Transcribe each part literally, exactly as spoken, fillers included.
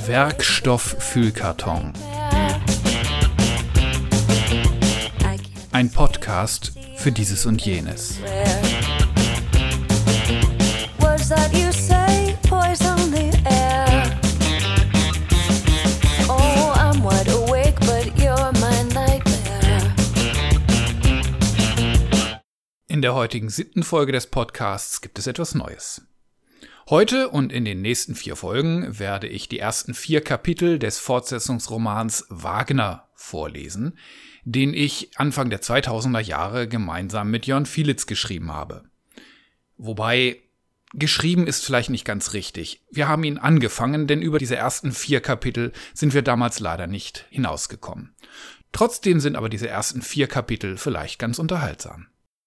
Werkstoff-Füllkarton. Ein Podcast für dieses und jenes. In der heutigen siebten Folge des Podcasts gibt es etwas Neues. Heute und in den nächsten vier Folgen werde ich die ersten vier Kapitel des Fortsetzungsromans Wagner vorlesen, den ich Anfang der zweitausender Jahre gemeinsam mit Jörn Fielitz geschrieben habe. Wobei, geschrieben ist vielleicht nicht ganz richtig. Wir haben ihn angefangen, denn über diese ersten vier Kapitel sind wir damals leider nicht hinausgekommen. Trotzdem sind aber diese ersten vier Kapitel vielleicht ganz unterhaltsam.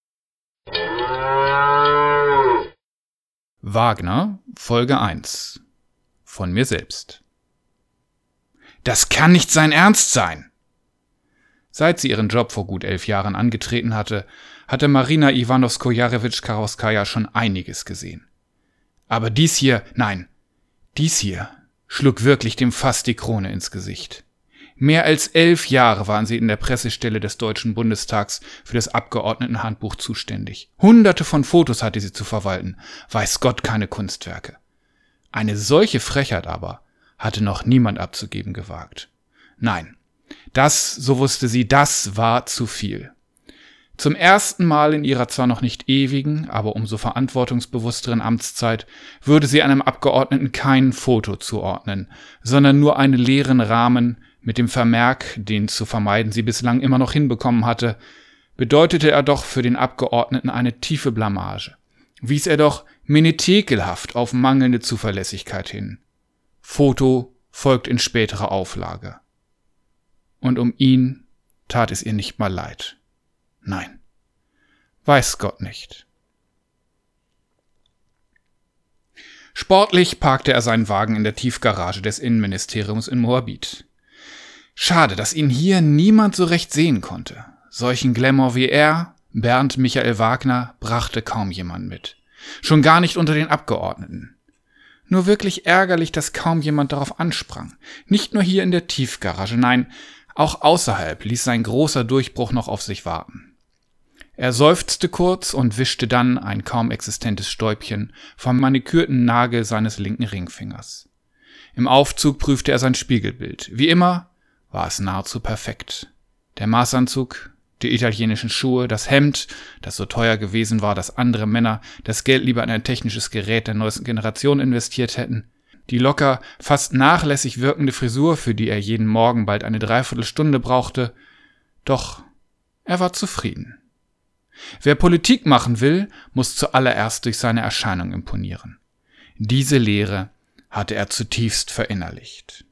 Wagner, Folge eins. Von mir selbst. Das kann nicht sein Ernst sein! Seit sie ihren Job vor gut elf Jahren angetreten hatte, hatte Marina Iwanowsko-Jarewitsch-Karauskaja schon einiges gesehen. Aber dies hier, nein, dies hier schlug wirklich dem Fass die Krone ins Gesicht. Mehr als elf Jahre waren sie in der Pressestelle des Deutschen Bundestags für das Abgeordnetenhandbuch zuständig. Hunderte von Fotos hatte sie zu verwalten, weiß Gott keine Kunstwerke. Eine solche Frechheit aber hatte noch niemand abzugeben gewagt. Nein, das, so wusste sie, das war zu viel. Zum ersten Mal in ihrer zwar noch nicht ewigen, aber umso verantwortungsbewussteren Amtszeit würde sie einem Abgeordneten kein Foto zuordnen, sondern nur einen leeren Rahmen mit dem Vermerk, den zu vermeiden sie bislang immer noch hinbekommen hatte, bedeutete er doch für den Abgeordneten eine tiefe Blamage. Wies er doch menetekelhaft auf mangelnde Zuverlässigkeit hin. Foto folgt in späterer Auflage. Und um ihn tat es ihr nicht mal leid. Nein, weiß Gott nicht. Sportlich parkte er seinen Wagen in der Tiefgarage des Innenministeriums in Moabit. Schade, dass ihn hier niemand so recht sehen konnte. Solchen Glamour wie er, Bernd Michael Wagner, brachte kaum jemand mit. Schon gar nicht unter den Abgeordneten. Nur wirklich ärgerlich, dass kaum jemand darauf ansprang. Nicht nur hier in der Tiefgarage, nein, auch außerhalb ließ sein großer Durchbruch noch auf sich warten. Er seufzte kurz und wischte dann ein kaum existentes Stäubchen vom manikürten Nagel seines linken Ringfingers. Im Aufzug prüfte er sein Spiegelbild. Wie immer war es nahezu perfekt. Der Maßanzug, die italienischen Schuhe, das Hemd, das so teuer gewesen war, dass andere Männer das Geld lieber in ein technisches Gerät der neuesten Generation investiert hätten, die locker, fast nachlässig wirkende Frisur, für die er jeden Morgen bald eine Dreiviertelstunde brauchte, doch er war zufrieden. Wer Politik machen will, muss zuallererst durch seine Erscheinung imponieren. Diese Lehre hatte er zutiefst verinnerlicht.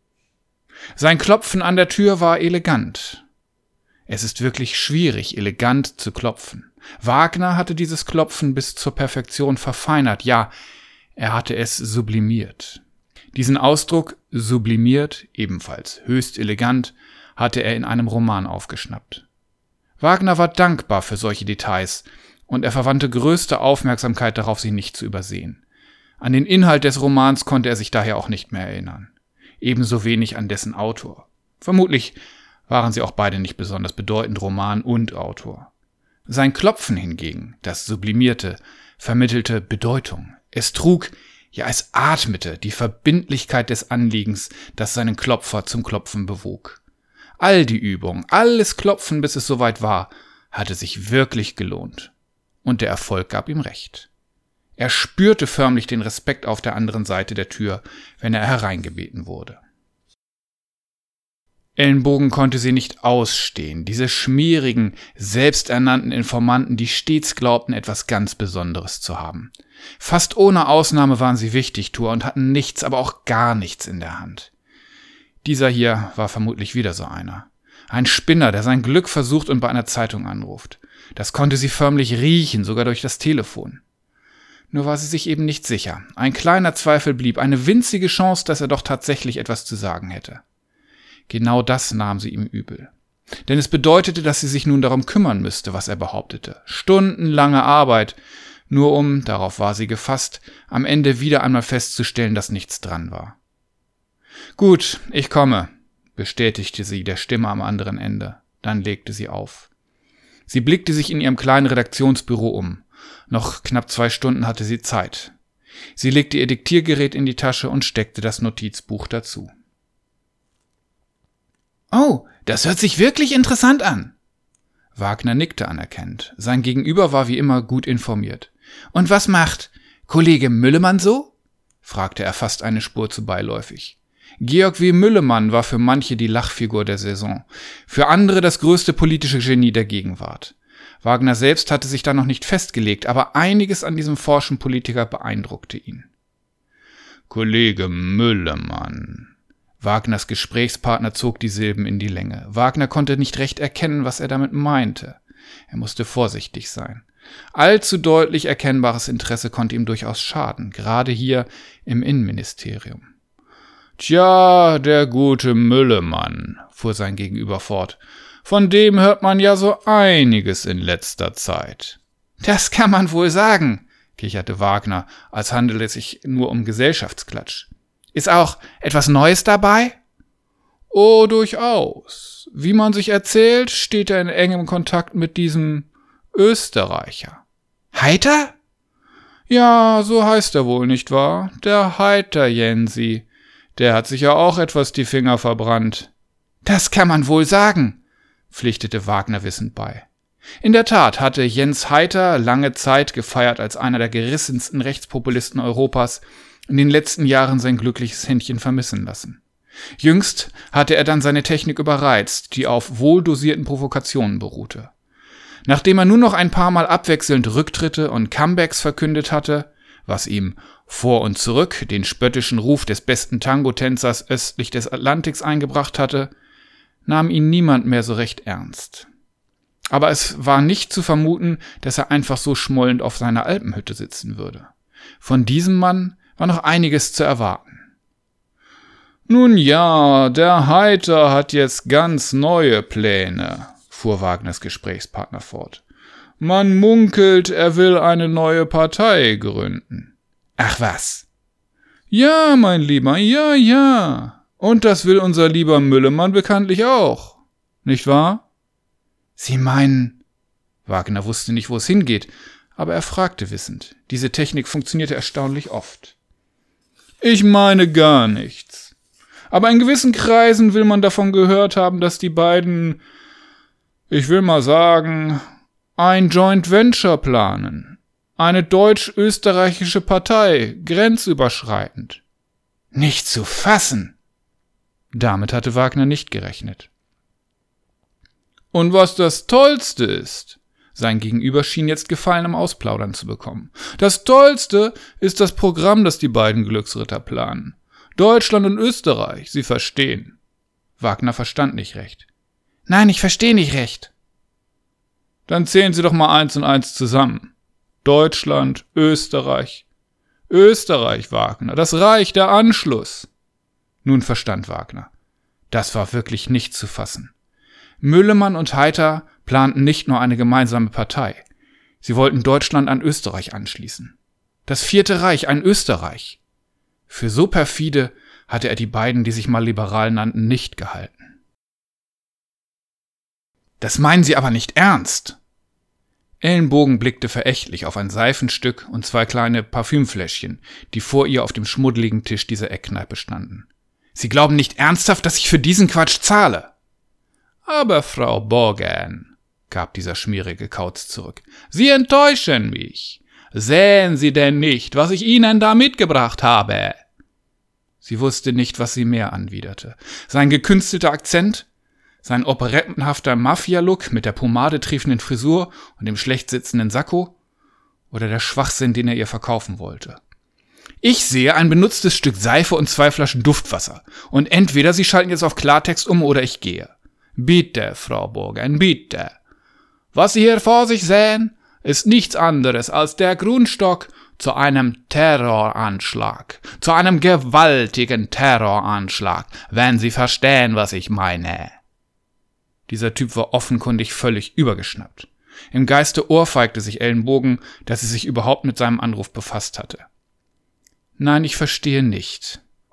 Sein Klopfen an der Tür war elegant. Es ist wirklich schwierig, elegant zu klopfen. Wagner hatte dieses Klopfen bis zur Perfektion verfeinert, ja, er hatte es sublimiert. Diesen Ausdruck, sublimiert, ebenfalls höchst elegant, hatte er in einem Roman aufgeschnappt. Wagner war dankbar für solche Details, und er verwandte größte Aufmerksamkeit darauf, sie nicht zu übersehen. An den Inhalt des Romans konnte er sich daher auch nicht mehr erinnern. Ebenso wenig an dessen Autor. Vermutlich waren sie auch beide nicht besonders bedeutend, Roman und Autor. Sein Klopfen hingegen, das Sublimierte, vermittelte Bedeutung. Es trug, ja es atmete, die Verbindlichkeit des Anliegens, das seinen Klopfer zum Klopfen bewog. All die Übung, alles Klopfen, bis es soweit war, hatte sich wirklich gelohnt. Und der Erfolg gab ihm recht. Er spürte förmlich den Respekt auf der anderen Seite der Tür, wenn er hereingebeten wurde. Ellenbogen konnte sie nicht ausstehen, diese schmierigen, selbsternannten Informanten, die stets glaubten, etwas ganz Besonderes zu haben. Fast ohne Ausnahme waren sie Wichtigtuer und hatten nichts, aber auch gar nichts in der Hand. Dieser hier war vermutlich wieder so einer. Ein Spinner, der sein Glück versucht und bei einer Zeitung anruft. Das konnte sie förmlich riechen, sogar durch das Telefon. Nur war sie sich eben nicht sicher. Ein kleiner Zweifel blieb, eine winzige Chance, dass er doch tatsächlich etwas zu sagen hätte. Genau das nahm sie ihm übel. Denn es bedeutete, dass sie sich nun darum kümmern müsste, was er behauptete. Stundenlange Arbeit, nur um, darauf war sie gefasst, am Ende wieder einmal festzustellen, dass nichts dran war. Gut, ich komme, bestätigte sie der Stimme am anderen Ende. Dann legte sie auf. Sie blickte sich in ihrem kleinen Redaktionsbüro um. Noch knapp zwei Stunden hatte sie Zeit. Sie legte ihr Diktiergerät in die Tasche und steckte das Notizbuch dazu. »Oh, das hört sich wirklich interessant an!« Wagner nickte anerkennend. Sein Gegenüber war wie immer gut informiert. »Und was macht Kollege Müllemann so?« fragte er fast eine Spur zu beiläufig. Georg W. Müllemann war für manche die Lachfigur der Saison, für andere das größte politische Genie der Gegenwart. Wagner selbst hatte sich da noch nicht festgelegt, aber einiges an diesem forschen Politiker beeindruckte ihn. »Kollege Müllemann«, Wagners Gesprächspartner zog die Silben in die Länge. Wagner konnte nicht recht erkennen, was er damit meinte. Er musste vorsichtig sein. Allzu deutlich erkennbares Interesse konnte ihm durchaus schaden, gerade hier im Innenministerium. »Tja, der gute Müllemann«, fuhr sein Gegenüber fort, »von dem hört man ja so einiges in letzter Zeit.« »Das kann man wohl sagen«, kicherte Wagner, als handele es sich nur um Gesellschaftsklatsch. »Ist auch etwas Neues dabei?« »Oh, durchaus. Wie man sich erzählt, steht er in engem Kontakt mit diesem Österreicher.« »Heiter?« »Ja, so heißt er wohl, nicht wahr? Der Heiter Jensi. Der hat sich ja auch etwas die Finger verbrannt.« »Das kann man wohl sagen«, pflichtete Wagner wissend bei. In der Tat hatte Jens Heiter lange Zeit gefeiert als einer der gerissensten Rechtspopulisten Europas, in den letzten Jahren sein glückliches Händchen vermissen lassen. Jüngst hatte er dann seine Technik überreizt, die auf wohldosierten Provokationen beruhte. Nachdem er nur noch ein paar Mal abwechselnd Rücktritte und Comebacks verkündet hatte, was ihm vor und zurück den spöttischen Ruf des besten Tango-Tänzers östlich des Atlantiks eingebracht hatte, nahm ihn niemand mehr so recht ernst. Aber es war nicht zu vermuten, dass er einfach so schmollend auf seiner Alpenhütte sitzen würde. Von diesem Mann war noch einiges zu erwarten. »Nun ja, der Heiter hat jetzt ganz neue Pläne«, fuhr Wagners Gesprächspartner fort. »Man munkelt, er will eine neue Partei gründen.« »Ach was?« »Ja, mein Lieber, ja, ja. Und das will unser lieber Müllemann bekanntlich auch. Nicht wahr?« »Sie meinen...« Wagner wusste nicht, wo es hingeht, aber er fragte wissend. Diese Technik funktionierte erstaunlich oft. »Ich meine gar nichts. Aber in gewissen Kreisen will man davon gehört haben, dass die beiden, ich will mal sagen, ein Joint Venture planen. Eine deutsch-österreichische Partei, grenzüberschreitend.« »Nicht zu fassen!« Damit hatte Wagner nicht gerechnet. »Und was das Tollste ist«, sein Gegenüber schien jetzt Gefallen am Ausplaudern zu bekommen. »Das Tollste ist das Programm, das die beiden Glücksritter planen. Deutschland und Österreich, Sie verstehen.« Wagner verstand nicht recht. »Nein, ich verstehe nicht recht.« »Dann zählen Sie doch mal eins und eins zusammen. Deutschland, Österreich. Österreich, Wagner, das Reich, der Anschluss.« Nun verstand Wagner. Das war wirklich nicht zu fassen. Müllemann und Heiter planten nicht nur eine gemeinsame Partei. Sie wollten Deutschland an Österreich anschließen. Das Vierte Reich, ein Österreich. Für so perfide hatte er die beiden, die sich mal liberal nannten, nicht gehalten. »Das meinen Sie aber nicht ernst!« Ellenbogen blickte verächtlich auf ein Seifenstück und zwei kleine Parfümfläschchen, die vor ihr auf dem schmuddeligen Tisch dieser Eckkneipe standen. »Sie glauben nicht ernsthaft, dass ich für diesen Quatsch zahle?« »Aber Frau Borgen«, gab dieser schmierige Kauz zurück, »Sie enttäuschen mich. Sehen Sie denn nicht, was ich Ihnen da mitgebracht habe?« Sie wusste nicht, was sie mehr anwiderte. Sein gekünstelter Akzent, sein operettenhafter Mafia-Look mit der pomadetriefenden Frisur und dem schlecht sitzenden Sakko oder der Schwachsinn, den er ihr verkaufen wollte. »Ich sehe ein benutztes Stück Seife und zwei Flaschen Duftwasser. Und entweder Sie schalten jetzt auf Klartext um oder ich gehe. Bitte, Frau Borgen, bitte. Was Sie hier vor sich sehen, ist nichts anderes als der Grundstock zu einem Terroranschlag, zu einem gewaltigen Terroranschlag, wenn Sie verstehen, was ich meine.« Dieser Typ war offenkundig völlig übergeschnappt. Im Geiste ohrfeigte sich Ellenbogen, dass sie sich überhaupt mit seinem Anruf befasst hatte. »Nein, ich verstehe nicht«,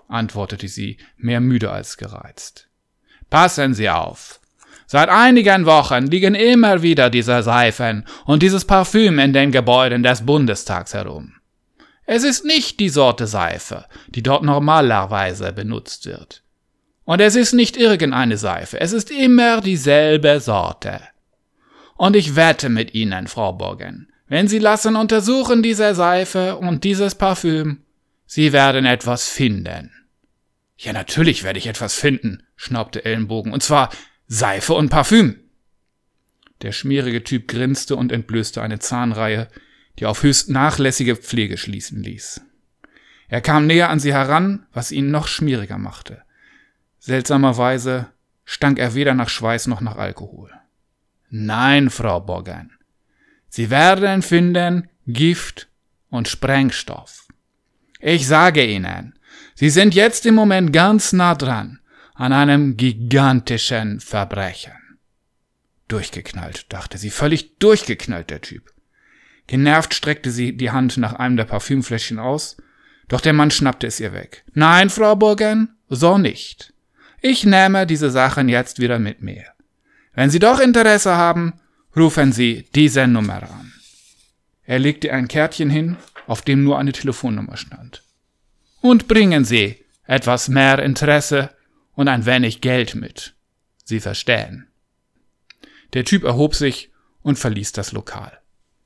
antwortete sie, mehr müde als gereizt. »Passen Sie auf! Seit einigen Wochen liegen immer wieder diese Seifen und dieses Parfüm in den Gebäuden des Bundestags herum. Es ist nicht die Sorte Seife, die dort normalerweise benutzt wird. Und es ist nicht irgendeine Seife, es ist immer dieselbe Sorte. Und ich wette mit Ihnen, Frau Borgen, wenn Sie lassen untersuchen diese Seife und dieses Parfüm, Sie werden etwas finden.« »Ja, natürlich werde ich etwas finden«, schnaubte Ellenbogen, »und zwar Seife und Parfüm.« Der schmierige Typ grinste und entblößte eine Zahnreihe, die auf höchst nachlässige Pflege schließen ließ. Er kam näher an sie heran, was ihn noch schmieriger machte. Seltsamerweise stank er weder nach Schweiß noch nach Alkohol. »Nein, Frau Borgen, Sie werden finden Gift und Sprengstoff. Ich sage Ihnen, Sie sind jetzt im Moment ganz nah dran an einem gigantischen Verbrechen.« Durchgeknallt, dachte sie, völlig durchgeknallt, der Typ. Genervt streckte sie die Hand nach einem der Parfümfläschchen aus, doch der Mann schnappte es ihr weg. »Nein, Frau Borgen, so nicht. Ich nehme diese Sachen jetzt wieder mit mir. Wenn Sie doch Interesse haben, rufen Sie diese Nummer an.« Er legte ein Kärtchen hin, auf dem nur eine Telefonnummer stand. »Und bringen Sie etwas mehr Interesse und ein wenig Geld mit. Sie verstehen.« Der Typ erhob sich und verließ das Lokal.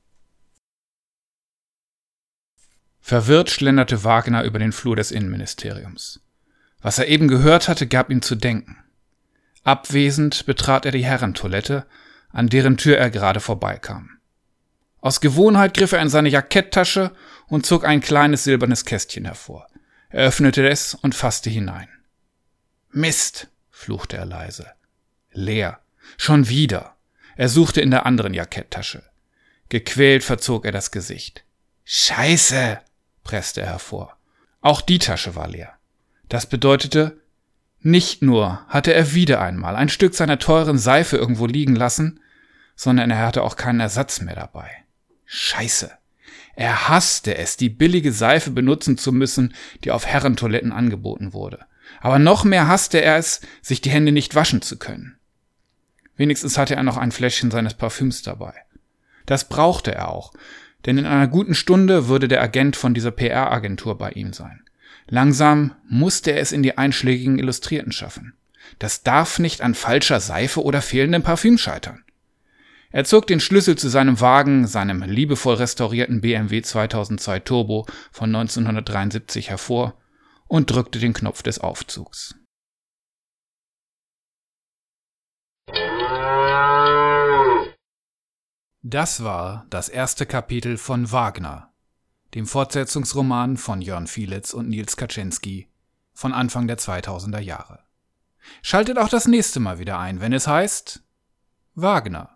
Verwirrt schlenderte Wagner über den Flur des Innenministeriums. Was er eben gehört hatte, gab ihm zu denken. Abwesend betrat er die Herrentoilette, an deren Tür er gerade vorbeikam. Aus Gewohnheit griff er in seine Jacketttasche und zog ein kleines silbernes Kästchen hervor. Er öffnete es und fasste hinein. »Mist«, fluchte er leise. Leer. Schon wieder. Er suchte in der anderen Jacketttasche. Gequält verzog er das Gesicht. »Scheiße«, presste er hervor. Auch die Tasche war leer. Das bedeutete, nicht nur hatte er wieder einmal ein Stück seiner teuren Seife irgendwo liegen lassen, sondern er hatte auch keinen Ersatz mehr dabei. Scheiße. Er hasste es, die billige Seife benutzen zu müssen, die auf Herrentoiletten angeboten wurde. Aber noch mehr hasste er es, sich die Hände nicht waschen zu können. Wenigstens hatte er noch ein Fläschchen seines Parfüms dabei. Das brauchte er auch, denn in einer guten Stunde würde der Agent von dieser P R-Agentur bei ihm sein. Langsam musste er es in die einschlägigen Illustrierten schaffen. Das darf nicht an falscher Seife oder fehlendem Parfüm scheitern. Er zog den Schlüssel zu seinem Wagen, seinem liebevoll restaurierten B M W zweitausendzwei Turbo von neunzehnhundertdreiundsiebzig hervor und drückte den Knopf des Aufzugs. Das war das erste Kapitel von Wagner, dem Fortsetzungsroman von Jörn Fielitz und Nils Kaczynski von Anfang der zweitausender Jahre. Schaltet auch das nächste Mal wieder ein, wenn es heißt Wagner.